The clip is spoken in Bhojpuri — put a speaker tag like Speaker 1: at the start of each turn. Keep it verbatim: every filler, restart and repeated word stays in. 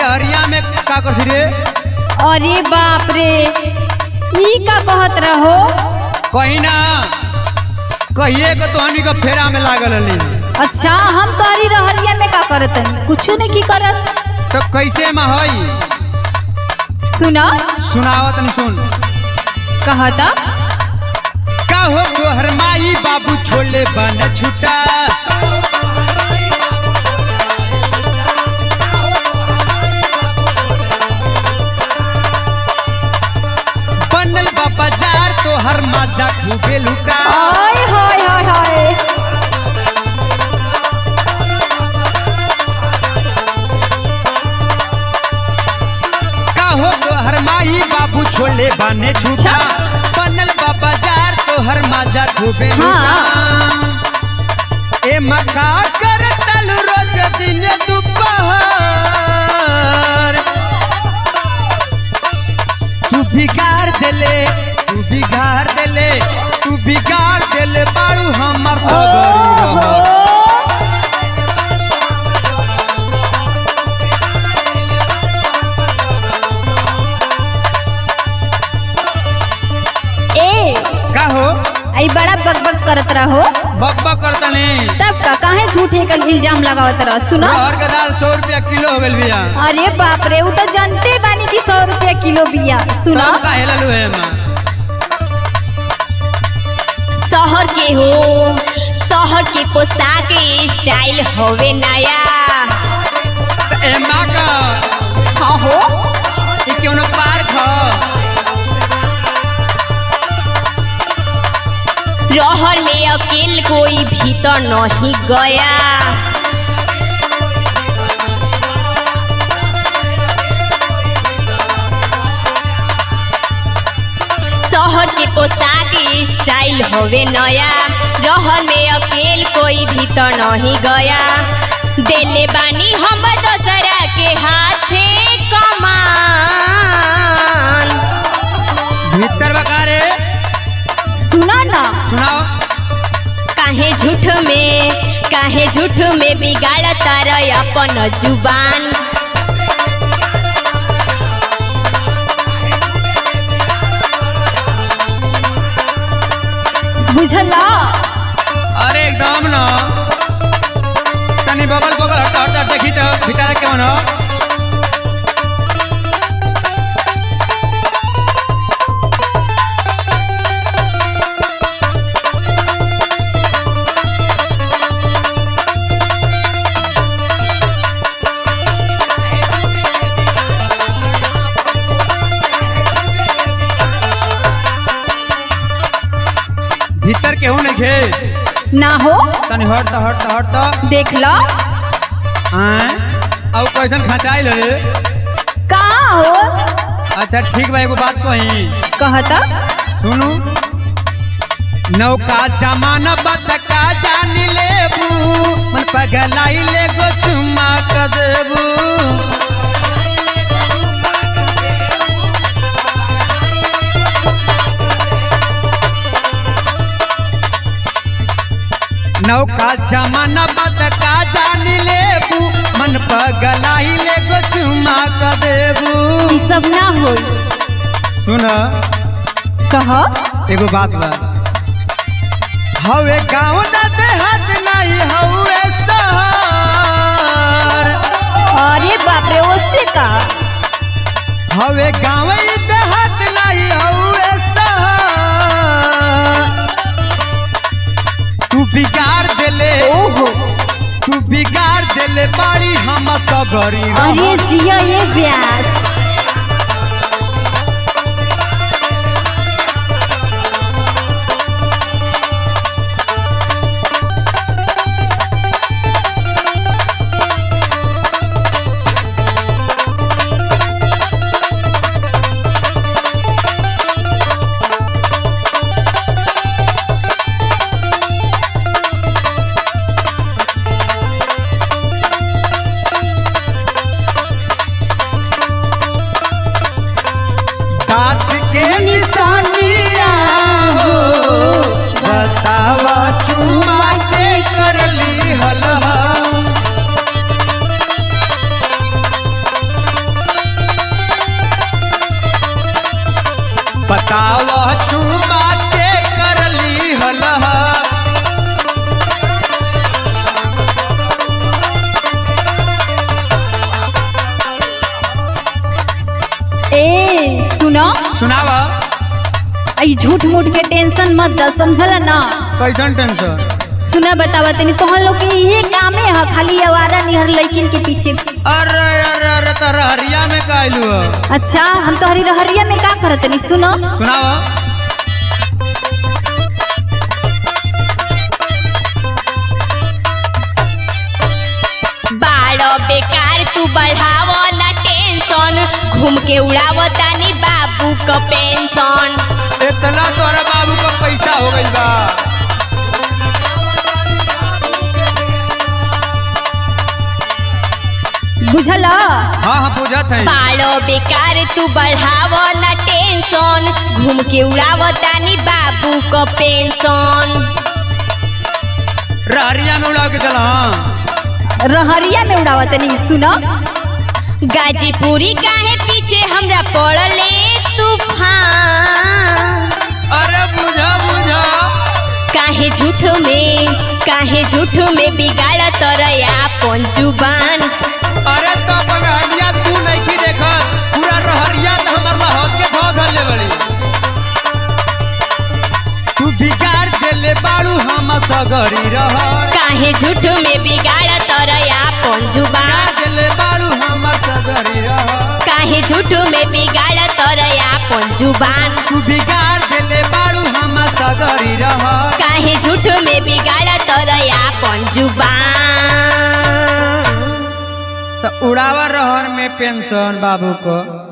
Speaker 1: रहरिया में का कर रे?
Speaker 2: अरे बाप रे ई का कहत रहो?
Speaker 1: कहीं ना कहिए को तो हनी का फेरा में लागल हली।
Speaker 2: अच्छा हम तोरी रहरिया में का करत कुछ नहीं की करत
Speaker 1: तो कैसे में हई
Speaker 2: सुना
Speaker 1: सुनावत नहीं सुन
Speaker 2: कहता
Speaker 1: का हो तोहर माई बाबू छोले बन छुटा बनल बा बाजार तोहर माजा खूबे लुटा।
Speaker 2: हाय हाय हाय हाय
Speaker 1: का हो तोहर माई बाबू छोले बने छुटा बनल बा बाजार तोहर माजा खूबे लुटा। ए मका कर तल रोज दिन दोपहर तू बिगाड़ देले तू बिगाड़ देले तू बिगाड़ देले बाड़ू हमर सगरी रह।
Speaker 2: ए
Speaker 1: का हो
Speaker 2: आई बड़ा बकबक करत रहो
Speaker 1: बक बक करता नहीं
Speaker 2: तब का काहे झूठे का इल्जाम लगावत रह सुना
Speaker 1: हर का दाल सौ रुपया किलो हो गल बिया।
Speaker 2: अरे बाप रे वो तो जानते बानी की सौ रुपया किलो बिया सुना
Speaker 1: तब का हेललू है मां
Speaker 3: शहर के हो शहर के पोशाक स्टाइल होवे नया।
Speaker 1: तो ए मां का
Speaker 2: हाँ हो
Speaker 1: ई क्यों न पार्क ह
Speaker 3: रहर में अकेल कोई भीतर नहीं गया। शहर के पोशाक स्टाइल होवे नया रहर में अकेल कोई भीतर नहीं गया। देले बानी हम दोसरा के हाथे कमान।
Speaker 1: भीतर बकारे
Speaker 2: सुना ना
Speaker 1: सुनाओ
Speaker 3: काहे झूठ में काहे झूठ में बिगाड़ता रह अपन जुबान।
Speaker 2: बुझला
Speaker 1: अरे एकदम ना तनी बगल बगल हटा हटा देखी तो भीतर केवन हो भीतर केहू नहीं खे
Speaker 2: ना हो
Speaker 1: तनी हट हट हट
Speaker 2: देख लो
Speaker 1: हैं अब कैसन खचाइल रे
Speaker 2: कहाँ हो
Speaker 1: अच्छा ठीक बा एगो बात कही
Speaker 2: कहता
Speaker 1: सुनू नौका जमाना बतका जान लेबू मन पगलाई ले गो चुम्मा क देबू। नौका जमाना बतका जान लेबू मन पगलाई ले गो चुम्मा क देबू।
Speaker 2: ई सब ना हो
Speaker 1: सुन
Speaker 2: कह
Speaker 1: एगो बात बा हवे गाँव ना देहात नहीं हवे शहर।
Speaker 2: अरे बाप रे उससे का
Speaker 1: हवे गाँव देहात नहीं हवे शहर। तू बिगाड़ देले
Speaker 2: ओहो
Speaker 1: तू बिगाड़ देले बाड़ी हम सगरी रह।
Speaker 2: अरे जिया ये व्यास
Speaker 1: चुमा के करली हलह
Speaker 2: ए सुनो,
Speaker 1: सुनावा।
Speaker 2: आई झूठ मूठ के टेंशन मत द, समझला ना।
Speaker 1: कैसन टेंशन?
Speaker 2: सुना बतावा तनी, तोहन लोग के इहे कामे है खाली आवारा निहर लड़किन के पीछे।
Speaker 1: अरे अरे अरे तारा हरिया में का आइलू हो?
Speaker 2: अच्छा हम तोहरी रहरिया में का करत तनी, सुनो।
Speaker 1: सुनावा।
Speaker 3: बाड़ो बेकार तू बढ़ाव ना टेंशन, घूम के उड़ाव तानी बाबू क पेंशन।
Speaker 1: इतना तोरा बाबू का पैसा हो गइल बा।
Speaker 2: बुझल?
Speaker 1: हाँ हाँ बुझत है।
Speaker 3: बाड़ो बेकार तू बढ़ाव ना टेंशन, घूम के उड़ाव तानी बाबू क पेंशन।
Speaker 1: रहरिया में उड़ा के चला। हाँ
Speaker 2: रहरिया में उड़ावा तनी, सुनो।
Speaker 3: गाजीपुरी काहे पीछे हमरा पड़ले तूफान।
Speaker 1: अरे बुझा बुझा
Speaker 3: काहे झूठ में काहे झूठ में बिगाड़ तरया अपन जुबान।
Speaker 1: अरे तो अपन हरिया तू नहीं की देखत, पूरा रहरिया तो हमर लहत के धो धले बड़ी। तू बिगाड़ देले बाड़ू हम सगरी रह।
Speaker 3: काहे झूठ में बिगाड़ तरया अपन जुबान।
Speaker 1: देले बाड़ू हम सगरी रह।
Speaker 3: काहे झूठ में बिगाड़ तरया अपन जुबान।
Speaker 1: तू बिगाड़ देले बाड़ू हम सगरी रह।
Speaker 3: काहे झूठ में बिगाड़ तरया अपन जुबान।
Speaker 1: तो उड़ावा रहर में पेंशन बाबू को।